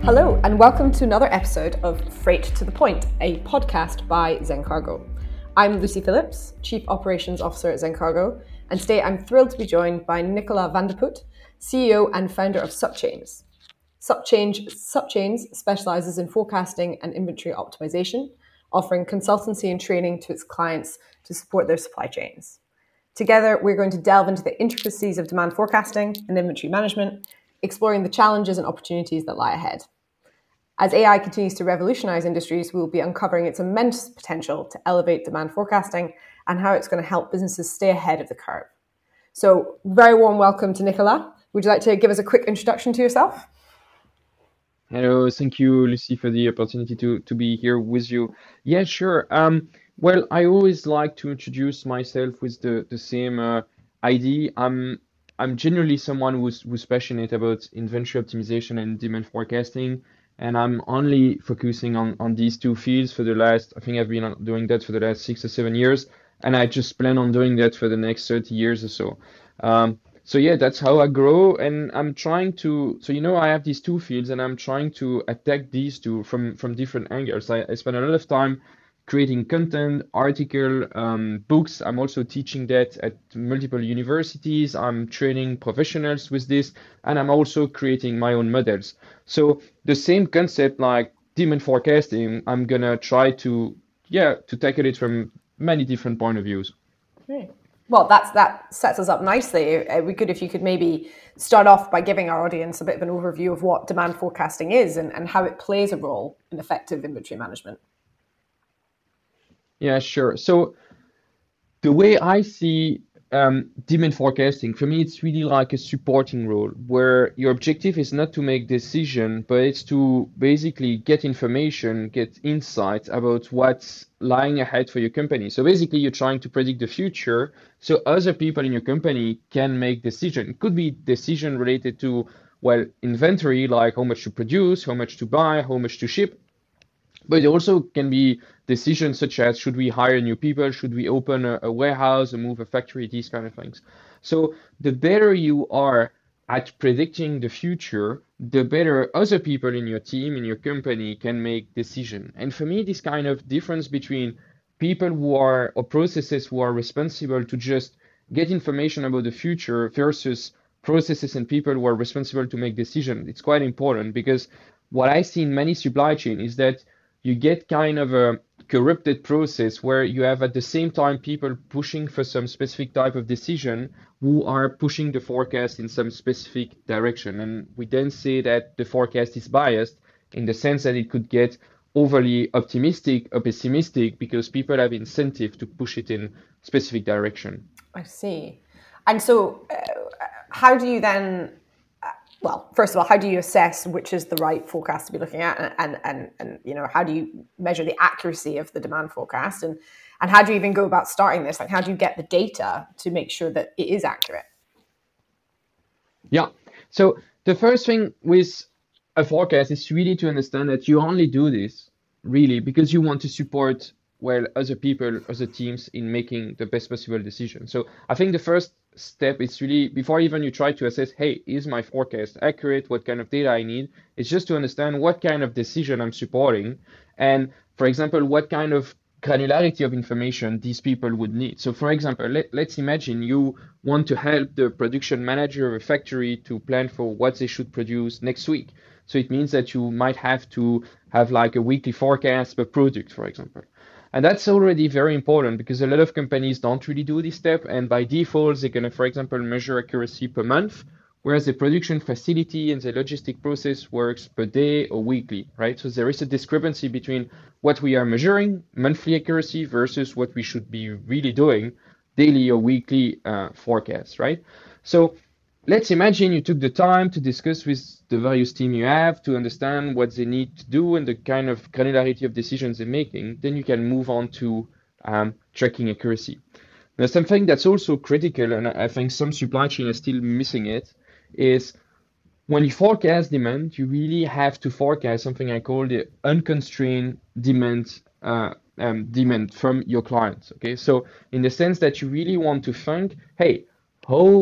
Hello, and welcome to another episode of Freight to the Point, a podcast by Zencargo. I'm Lucy Phillips, Chief Operations Officer at Zencargo, and today I'm thrilled to be joined by Nicolas van de Putte, CEO and founder of SupChains. SupChains specializes in forecasting and inventory optimization, offering consultancy and training to its clients to support their supply chains. Together, we're going to delve into the intricacies of demand forecasting and inventory management, exploring the challenges and opportunities that lie ahead. As AI continues to revolutionize industries, we will be uncovering its immense potential to elevate demand forecasting and how it's going to help businesses stay ahead of the curve. So, very warm welcome to Nicolas. Would you like to give us a quick introduction to yourself? Hello, thank you, Lucy, for the opportunity to be here with you. Yeah, sure. Well, I always like to introduce myself with the same ID. I'm generally someone who's passionate about inventory optimization and demand forecasting, and I'm only focusing on these two fields for the last, I think I've been doing that for the last 6 or 7 years, and I just plan on doing that for the next 30 years or so. So yeah, that's how I grow, and I'm trying to. So I have these two fields, and I'm trying to attack these two from different angles. I spend a lot of time creating content, article, books. I'm also teaching that at multiple universities. I'm training professionals with this, and I'm also creating my own models. So the same concept like demand forecasting, I'm gonna try to tackle it from many different point of views. Great. Well, that sets us up nicely. It would be good if you could maybe start off by giving our audience a bit of an overview of what demand forecasting is and how it plays a role in effective inventory management. Yeah, sure. So the way I see demand forecasting, for me, it's really like a supporting role where your objective is not to make decision, but it's to basically get information, get insights about what's lying ahead for your company. So basically, you're trying to predict the future so other people in your company can make decision. It could be decision related to, well, inventory, like how much to produce, how much to buy, how much to ship. But it also can be decisions such as should we hire new people, should we open a warehouse or move a factory, these kind of things. So the better you are at predicting the future, the better other people in your team, in your company can make decision. And for me, this kind of difference between people who are or processes who are responsible to just get information about the future versus processes and people who are responsible to make decisions, it's quite important because what I see in many supply chain is that you get kind of a corrupted process where you have at the same time people pushing for some specific type of decision who are pushing the forecast in some specific direction. And we then say that the forecast is biased in the sense that it could get overly optimistic or pessimistic because people have incentive to push it in specific direction. I see. And so how do you then well, first of all, how do you assess which is the right forecast to be looking at, and how do you measure the accuracy of the demand forecast, and how do you even go about starting this? Like, how do you get the data to make sure that it is accurate? Yeah. So the first thing with a forecast is really to understand that you only do this really because you want to support other people, other teams in making the best possible decision. So I think the first step is really before even you try to assess, hey, is my forecast accurate? What kind of data I need? It's just to understand what kind of decision I'm supporting. And for example, what kind of granularity of information these people would need. So for example, let's imagine you want to help the production manager of a factory to plan for what they should produce next week. So it means that you might have to have like a weekly forecast per product, for example. And that's already very important because a lot of companies don't really do this step. And by default, they're going to, for example, measure accuracy per month, whereas the production facility and the logistic process works per day or weekly, right? So there is a discrepancy between what we are measuring, monthly accuracy, versus what we should be really doing, daily or weekly forecasts, right? So let's imagine you took the time to discuss with the various team you have to understand what they need to do and the kind of granularity of decisions they're making. Then you can move on to tracking accuracy. Now, something that's also critical, and I think some supply chain are still missing it, is when you forecast demand, you really have to forecast something I call the unconstrained demand demand from your clients. Okay, so in the sense that you really want to think, hey, how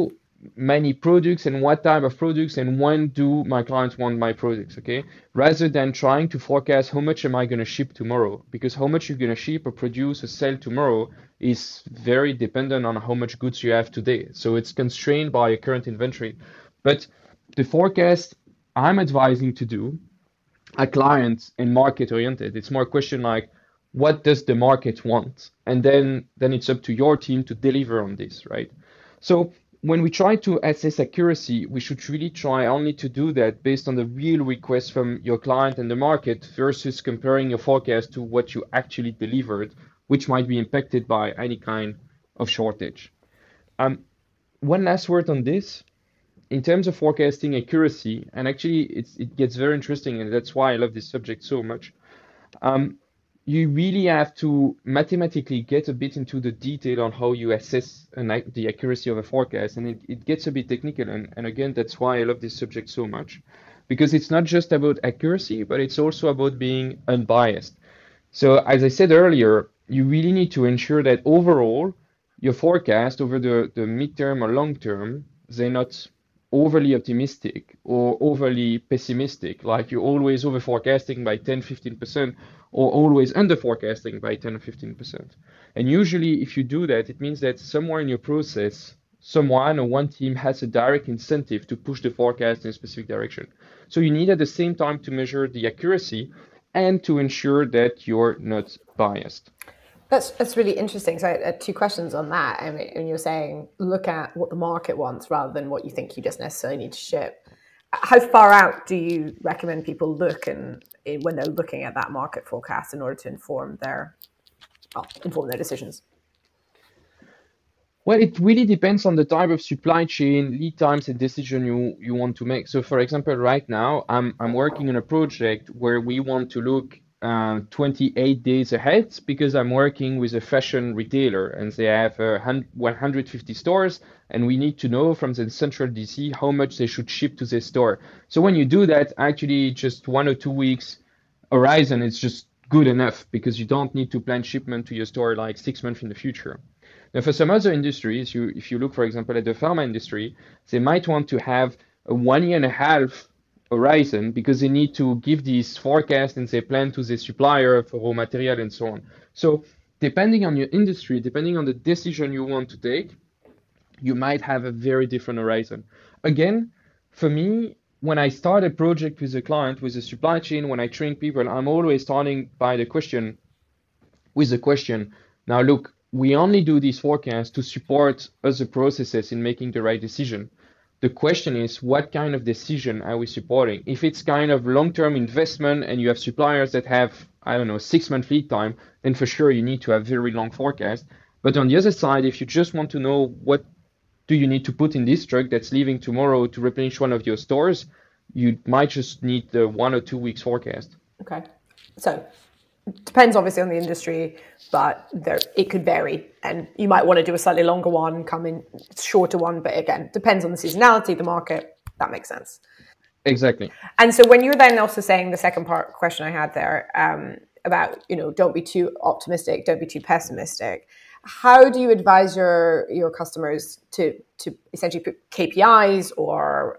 many products and what type of products and when do my clients want my products, okay? Rather than trying to forecast how much am I going to ship tomorrow, because how much you're going to ship or produce or sell tomorrow is very dependent on how much goods you have today. So it's constrained by your current inventory. But the forecast I'm advising to do a client and market oriented. It's more a question like, what does the market want? And then it's up to your team to deliver on this, right? So when we try to assess accuracy, we should really try only to do that based on the real request from your client and the market versus comparing your forecast to what you actually delivered, which might be impacted by any kind of shortage. One last word on this in terms of forecasting accuracy, and actually it gets very interesting, and that's why I love this subject so much. You really have to mathematically get a bit into the detail on how you assess the accuracy of a forecast, and it gets a bit technical, and again, that's why I love this subject so much, because it's not just about accuracy, but it's also about being unbiased. So as I said earlier, you really need to ensure that overall, your forecast over the midterm or long term, they're not overly optimistic or overly pessimistic, like you're always over forecasting by 10, 15%, or always under forecasting by 10 or 15%. And usually, if you do that, it means that somewhere in your process, someone or one team has a direct incentive to push the forecast in a specific direction. So you need at the same time to measure the accuracy and to ensure that you're not biased. That's really interesting. So I had two questions on that. I mean, and you're saying look at what the market wants rather than what you think you just necessarily need to ship. How far out do you recommend people look and when they're looking at that market forecast in order to inform their decisions? Well, it really depends on the type of supply chain, lead times, and decision you want to make. So, for example, right now I'm working on a project where we want to look 28 days ahead because I'm working with a fashion retailer and they have 150 stores, and we need to know from the central DC how much they should ship to their store. So when you do that, actually just 1 or 2 weeks horizon is just good enough because you don't need to plan shipment to your store like 6 months in the future. Now, for some other industries, if you look, for example, at the pharma industry, they might want to have a 1 year and a half horizon because they need to give these forecasts and they plan to the supplier for raw material and so on. So depending on your industry, depending on the decision you want to take, you might have a very different horizon. Again, for me, when I start a project with a client, with a supply chain, when I train people, I'm always starting by the question, now look, we only do these forecasts to support other processes in making the right decision. The question is, what kind of decision are we supporting? If it's kind of long-term investment and you have suppliers that have, I don't know, 6 month lead time, then for sure you need to have very long forecast. But on the other side, if you just want to know what do you need to put in this truck that's leaving tomorrow to replenish one of your stores, you might just need the 1 or 2 weeks forecast. Okay. So depends obviously on the industry, but it could vary, and you might want to do a slightly longer one, come in shorter one, but again, depends on the seasonality, the market. That makes sense. Exactly. And so when you were then also saying the second part question I had there about, don't be too optimistic, don't be too pessimistic. How do you advise your customers to essentially put KPIs or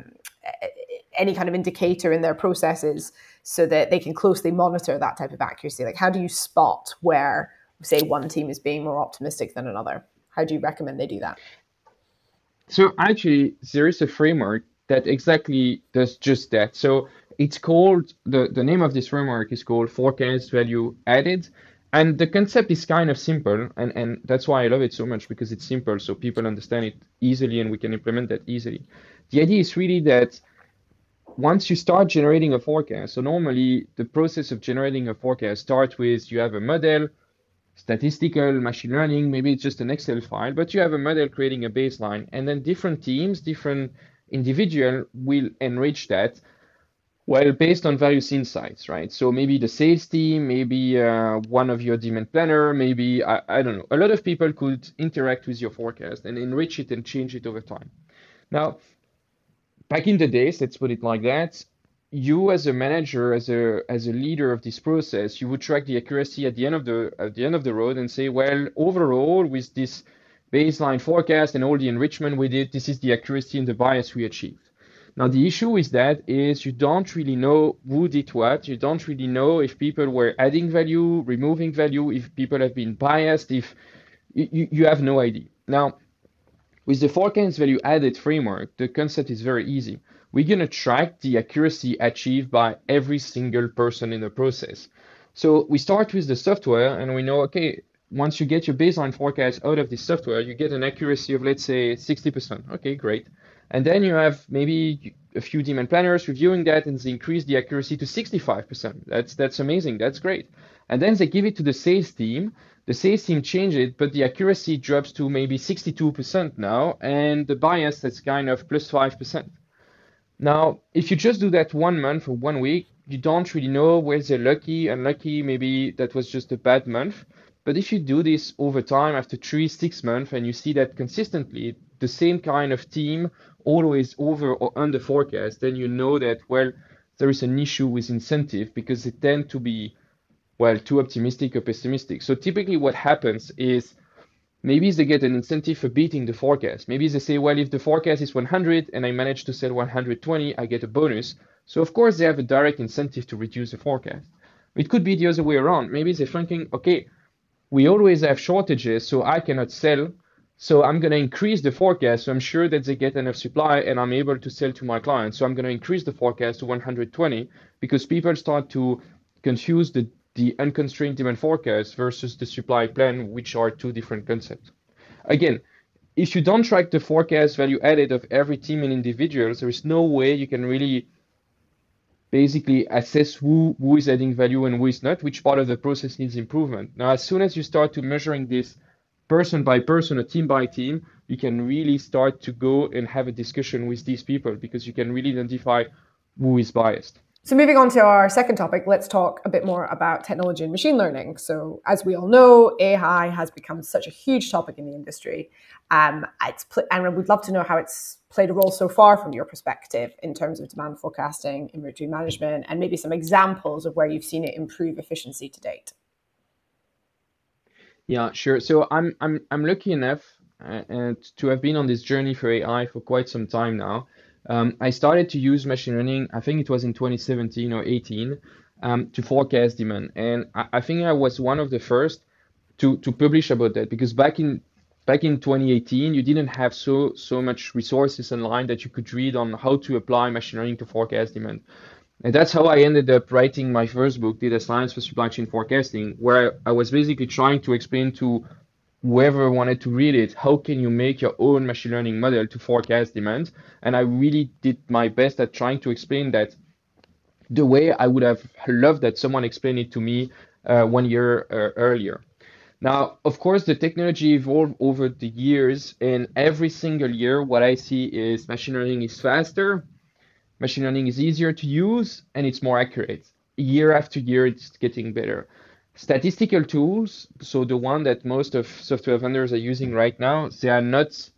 any kind of indicator in their processes so that they can closely monitor that type of accuracy? Like, how do you spot where, say, one team is being more optimistic than another? How do you recommend they do that? So actually, there is a framework that exactly does just that. So it's called, the name of this framework is called Forecast Value Added. And the concept is kind of simple, and that's why I love it so much, because it's simple, so people understand it easily and we can implement that easily. The idea is really that once you start generating a forecast, so normally the process of generating a forecast starts with you have a model, statistical, machine learning, maybe it's just an Excel file, but you have a model creating a baseline, and then different teams, different individuals will enrich that, well, based on various insights, right? So maybe the sales team, maybe one of your demand planner, maybe, I don't know. A lot of people could interact with your forecast and enrich it and change it over time. Now, back in the days, let's put it like that, you as a manager, as a leader of this process, you would track the accuracy at the end of the road and say, well, overall, with this baseline forecast and all the enrichment we did. This is the accuracy and the bias we achieved. Now, the issue with that is you don't really know who did what. You don't really know if people were adding value, removing value, if people have been biased, if you have no idea. Now, with the forecast value added framework, the concept is very easy. We're going to track the accuracy achieved by every single person in the process. So we start with the software and we know, okay, once you get your baseline forecast out of this software, you get an accuracy of, let's say, 60%. Okay, great. And then you have maybe a few demand planners reviewing that and they increase the accuracy to 65%. That's amazing. That's great. And then they give it to the sales team. The sales team change it, but the accuracy drops to maybe 62% now, and the bias is kind of plus 5%. Now, if you just do that 1 month or 1 week, you don't really know where they're lucky, unlucky, maybe that was just a bad month. But if you do this over time, after 3-6 months, and you see that consistently, the same kind of team always over or under forecast, then you know that, well, there is an issue with incentive because they tend to be, well, too optimistic or pessimistic. So typically what happens is maybe they get an incentive for beating the forecast. Maybe they say, well, if the forecast is 100 and I manage to sell 120, I get a bonus. So of course they have a direct incentive to reduce the forecast. It could be the other way around. Maybe they're thinking, okay, we always have shortages, so I cannot sell. So I'm going to increase the forecast. So I'm sure that they get enough supply and I'm able to sell to my clients. So I'm going to increase the forecast to 120 because people start to confuse the unconstrained demand forecast versus the supply plan, which are two different concepts. Again, if you don't track the forecast value added of every team and individuals, there is no way you can really basically assess who is adding value and who is not, which part of the process needs improvement. Now, as soon as you start to measuring this person by person or team by team, you can really start to go and have a discussion with these people because you can really identify who is biased. So moving on to our second topic, let's talk a bit more about technology and machine learning. So as we all know, AI has become such a huge topic in the industry. And we'd love to know how it's played a role so far from your perspective in terms of demand forecasting, inventory management, and maybe some examples of where you've seen it improve efficiency to date. Yeah, sure. So I'm lucky enough to have been on this journey for AI for quite some time now. I started to use machine learning, I think it was in 2017 or 18, to forecast demand. And I think I was one of the first to publish about that because back in 2018, you didn't have so much resources online that you could read on how to apply machine learning to forecast demand. And that's how I ended up writing my first book, Data Science for Supply Chain Forecasting, where I was basically trying to explain to whoever wanted to read it, how can you make your own machine learning model to forecast demand? And I really did my best at trying to explain that the way I would have loved that someone explained it to me 1 year earlier. Now, of course, the technology evolved over the years, and every single year, what I see is machine learning is faster, machine learning is easier to use, and it's more accurate. Year after year, it's getting better. Statistical tools, so the one that most of software vendors are using right now, they're not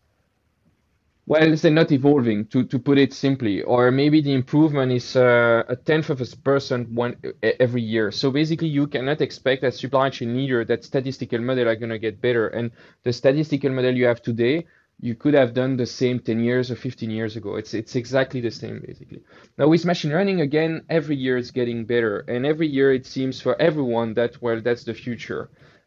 evolving, to put it simply, or maybe the improvement is a tenth of a percent every year. So basically, you cannot expect as supply chain leader that statistical model are going to get better. And the statistical model you have today, you could have done the same 10 years or 15 years ago. It's exactly the same, basically. Now, with machine learning, again, every year it's getting better. And every year it seems for everyone that, well, that's the future.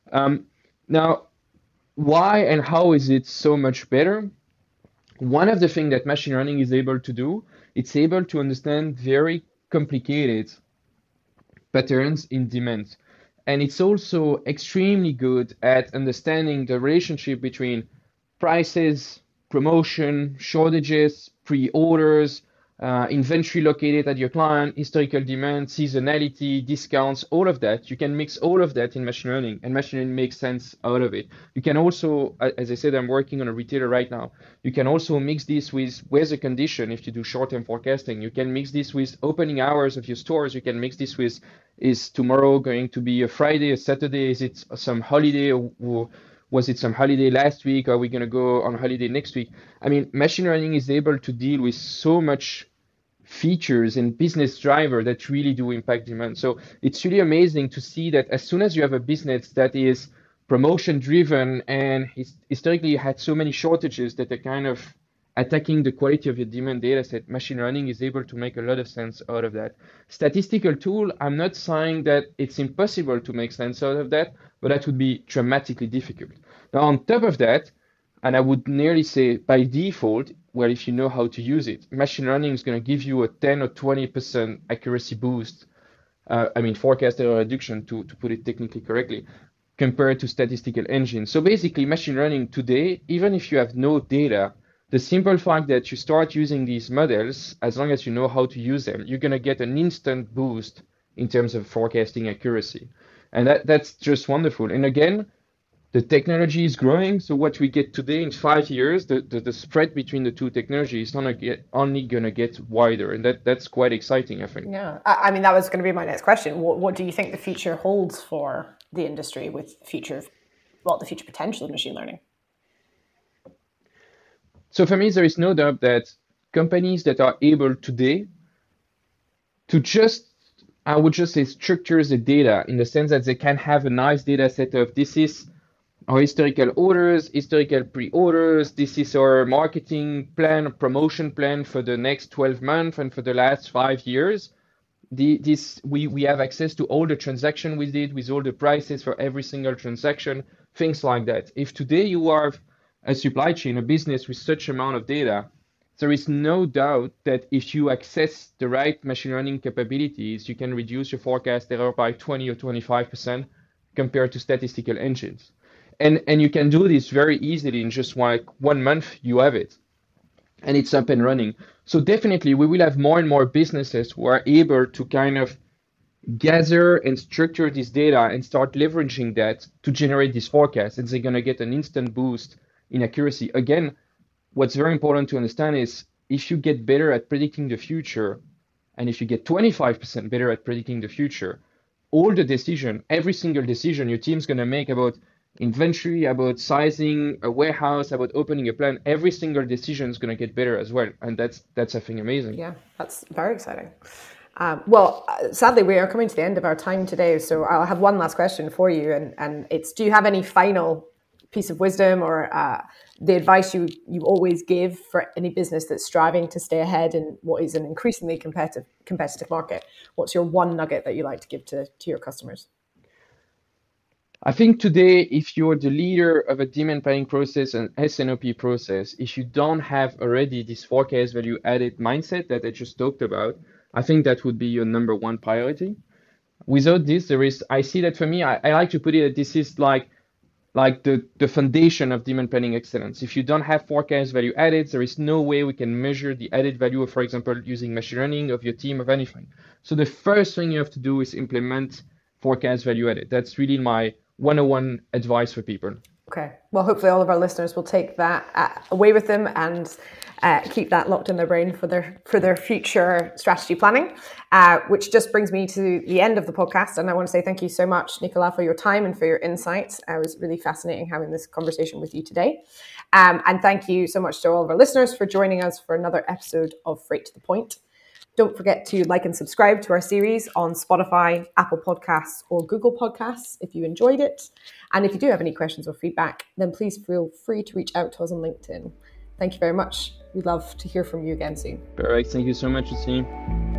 Now, why and how is it so much better? One of the things that machine learning is able to do, it's able to understand very complicated patterns in demand. And it's also extremely good at understanding the relationship between prices, promotion, shortages, pre-orders, inventory located at your client, historical demand, seasonality, discounts, all of that. You can mix all of that in machine learning, and machine learning makes sense out of it. You can also, as I said, I'm working on a retailer right now. You can also mix this with weather condition if you do short-term forecasting. You can mix this with opening hours of your stores. You can mix this with, is tomorrow going to be a Friday, a Saturday? Is it some holiday, or was it some holiday last week? Are we going to go on holiday next week? I mean, machine learning is able to deal with so much features and business driver that really do impact demand. So it's really amazing to see that as soon as you have a business that is promotion driven, and historically had so many shortages that they're kind of attacking the quality of your demand data set. Machine learning is able to make a lot of sense out of that. Statistical tool, I'm not saying that it's impossible to make sense out of that, but that would be dramatically difficult. Now, on top of that, and I would nearly say by default, well, if you know how to use it, machine learning is going to give you a 10 or 20% accuracy boost. Forecast error reduction, to put it technically correctly, compared to statistical engines. So basically, machine learning today, even if you have no data, the simple fact that you start using these models, as long as you know how to use them, you're going to get an instant boost in terms of forecasting accuracy. And that's just wonderful. And again, the technology is growing. So what we get today in 5 years, the spread between the two technologies is only going to get wider. And that's quite exciting, I think. Yeah. I mean, that was going to be my next question. What do you think the future holds for the industry with the future potential of machine learning? So for me, there is no doubt that companies that are able today to I would just say, structure the data in the sense that they can have a nice data set of this is our historical orders, historical pre-orders, this is our marketing plan, promotion plan for the next 12 months and for the last 5 years. We have access to all the transaction we did with all the prices for every single transaction, things like that. If today you are a supply chain, a business with such amount of data, there is no doubt that if you access the right machine learning capabilities, you can reduce your forecast error by 20 or 25% compared to statistical engines. And you can do this very easily in just like 1 month, you have it. And it's up and running. So definitely we will have more and more businesses who are able to kind of gather and structure this data and start leveraging that to generate this forecast. And they're going to get an instant boost in accuracy. Again, what's very important to understand is if you get better at predicting the future, and if you get 25% better at predicting the future, every single decision your team's going to make about inventory, about sizing a warehouse, about opening a plant, every single decision is going to get better as well. And that's I think amazing. Yeah, that's very exciting. Sadly, we are coming to the end of our time today. So I'll have one last question for you. And it's, do you have any final piece of wisdom or the advice you always give for any business that's striving to stay ahead in what is an increasingly competitive market? What's your one nugget that you like to give to your customers? I think today, if you're the leader of a demand planning process and S&OP process, if you don't have already this forecast value added mindset that I just talked about, I think that would be your number one priority. Without this, I see that for me, I like to put it that this is like the foundation of demand planning excellence. If you don't have forecast value added, there is no way we can measure the added value of, for example, using machine learning of your team of anything. So the first thing you have to do is implement forecast value added. That's really my 101 advice for people. Okay. Well, hopefully all of our listeners will take that away with them and keep that locked in their brain for their future strategy planning, which just brings me to the end of the podcast. And I want to say thank you so much, Nicolas, for your time and for your insights. It was really fascinating having this conversation with you today. And thank you so much to all of our listeners for joining us for another episode of Freight to the Point. Don't forget to like and subscribe to our series on Spotify, Apple Podcasts, or Google Podcasts if you enjoyed it. And if you do have any questions or feedback, then please feel free to reach out to us on LinkedIn. Thank you very much. We'd love to hear from you again soon. Perfect. Thank you so much, Lucy.